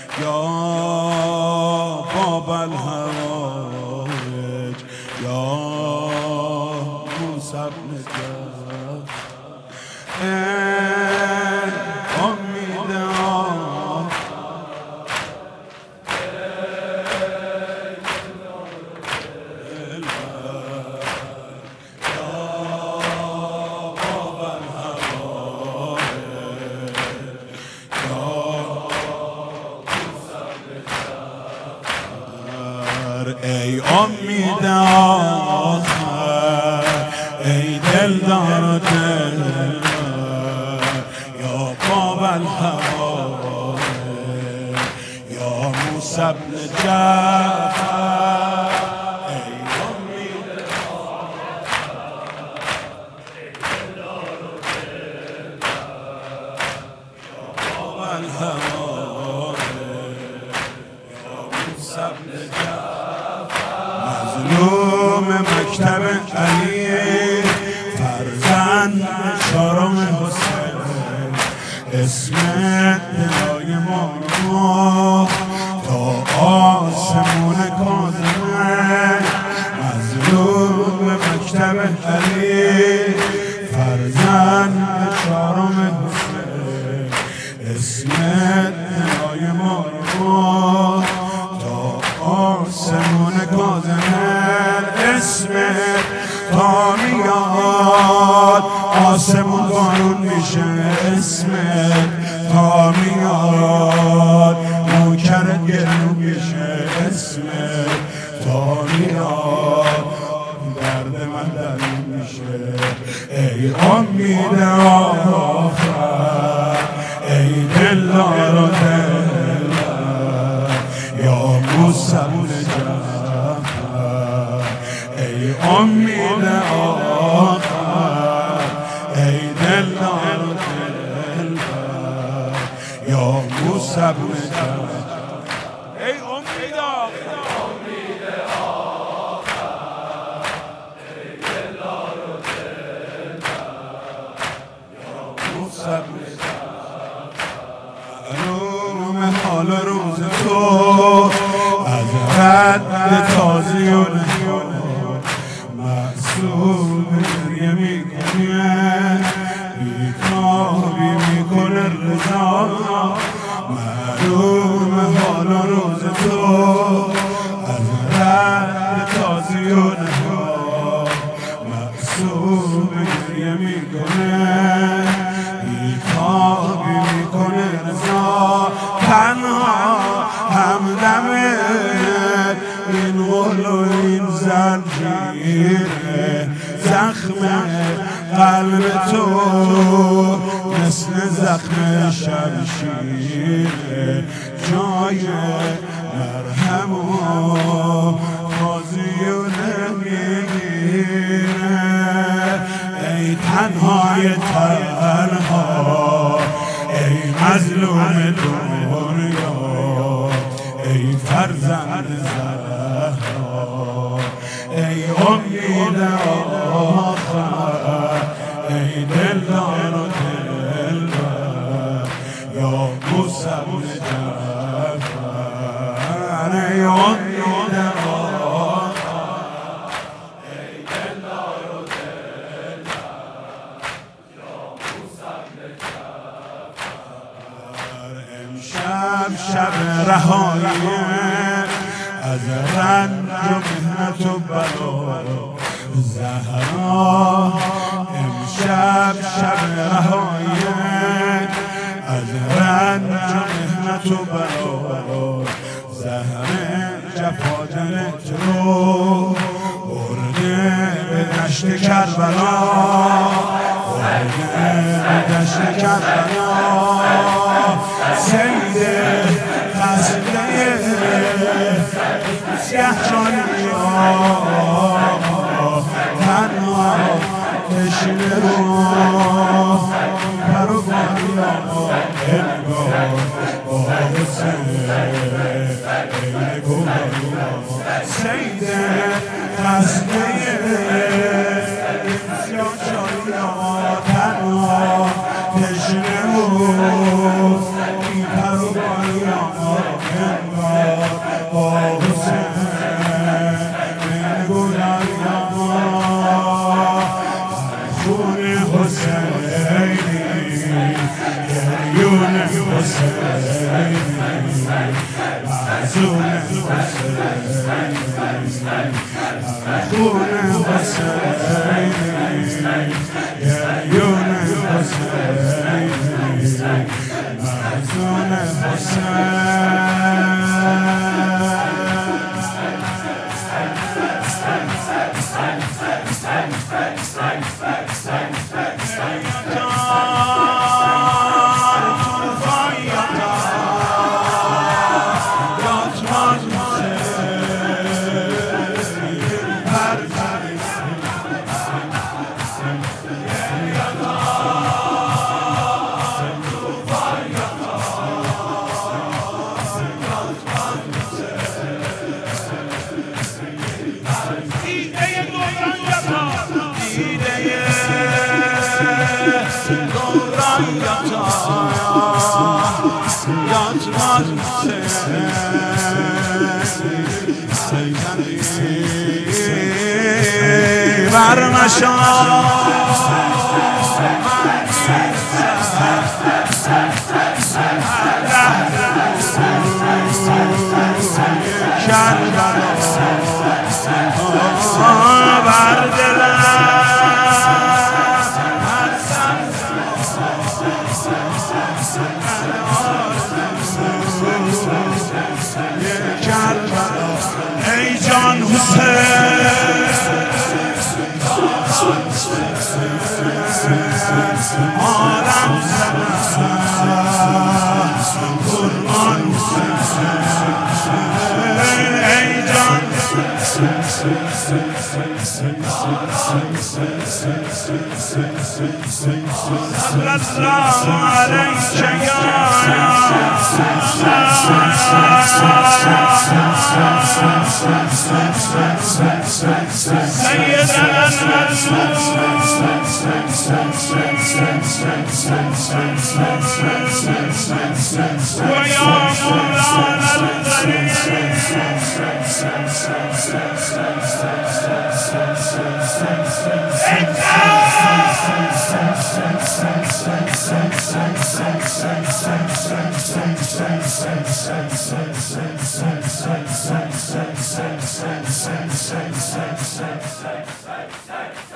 یا باب الحوائج یا موسی بن جعفر امید ای امید آخر ای دلدار دل یا باب الحوائج یا موسی بن جعفر ای امید یا باب الحوائج یا موسی بن جعفر مظلوم مکتب علی فرزند چهارم حسین اسم دلای ما تا آسمون کاظمه مظلوم مکتب علی فرزند چهارم حسین اسم دلای ما آسمون کاظمه اسمت تا میاد آسمون بارون میشه اسمت تا میاد نوکرت گلو میشه اسمت تا میاد درد من دلیل میشه ای امید آخر ای دلدار و یا موسی بن جعفر ای امید آخر ای دلدار و دلبر یا موسی بن جعفر ای امید آخر ای دلدار و دلبر یا موسی بن معلوم حال روز تو از رد تازی و معصوم گریه میکنه بیتابی میکنه رضا معلوم حال روز تو از رد تازی و معصوم گریه میکنه بیتابی میکنه رضا تنها همدمه این غل و این زنجیره زخم قلب تو مثل زخم شمشیره جای مرهم و تازی و نمیگیره ای تنهای تنها ای مظلوم دنیا ای فرزند زهرا ای امید آخر ای دلدار و دلبر یا موسی بن جعفر ای امید آخر ای دلدار و دلبر یا موسی بن جعفر امشب شب رهایی از رنج و محنت و بلا زهرا امشب شب رهایی از رنج و محنت و بلا زهر جفا دلت رو برده به دشت کربلا برده به دشت کربلا سید خسته سیه جانی تنها تشنه رو پرو باری انگار با حسین این گوهری سید خسته سیاه جانی تنها تشنه رو پرو باری ای جان حسین عالم قربان ای جان صلی الله علیک سیدنا و یا مولانا الغریب Say